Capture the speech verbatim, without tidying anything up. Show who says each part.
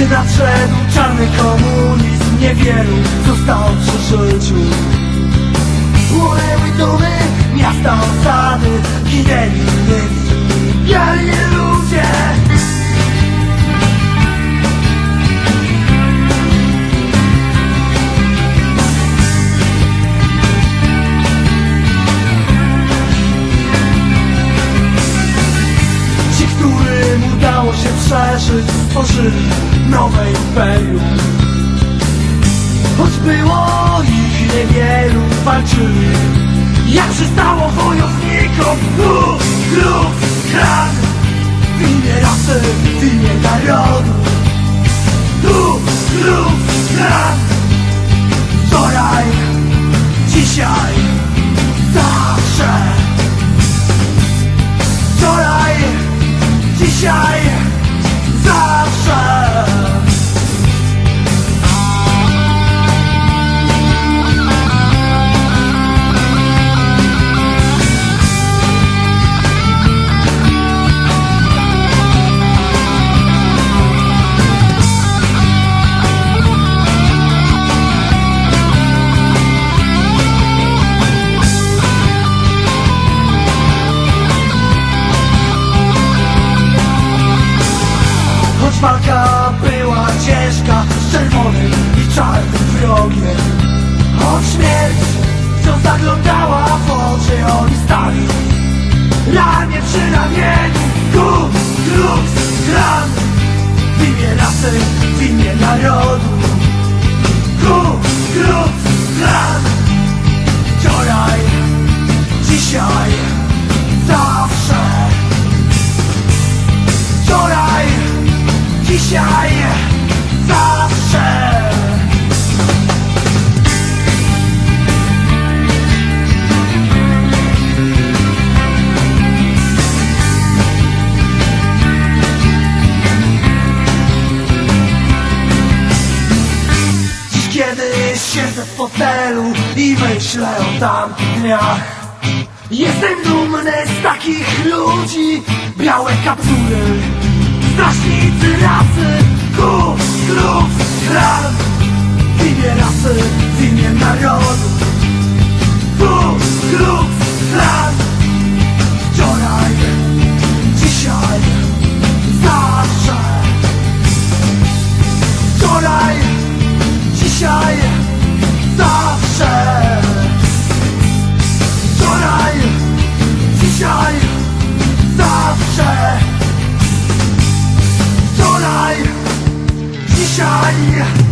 Speaker 1: Gdy nadszedł czarny komunizm, niewielu zostało przy życiu. Płonęły domy, miasta, osady, ginęli niewinni, biali ludzie. Ci, którym udało się przeżyć, stworzyli nowe imperium. Choć było ich niewielu, walczyli jak przystało wojownikom. Ku Klux Klan, w imię rasy, w imię narodu. Ku Klux Klan, wczoraj, dzisiaj, zawsze. Wczoraj, dzisiaj, zawsze. Walka była ciężka z czerwonym i czarnym wrogiem. Choć śmierć wciąż zaglądała w oczy, oni stali ramię przy ramieniu. Ku Klux Klan, w imię rasy, w imię narodu. Ku Klux Klan, wczoraj, dzisiaj, zawsze. Wczoraj, dzisiaj, zawsze. Dziś kiedy siedzę w fotelu i myślę o tamtych dniach, jestem dumny z takich ludzi. Białe kaptury, strażnicy rasy. Ku Klux Klan, w imię rasy, w imię narodu. Ku Klux Klan, wczoraj, dzisiaj, zawsze. Wczoraj, dzisiaj, zawsze. Wczoraj, dzisiaj, zawsze. Wczoraj, dzisiaj,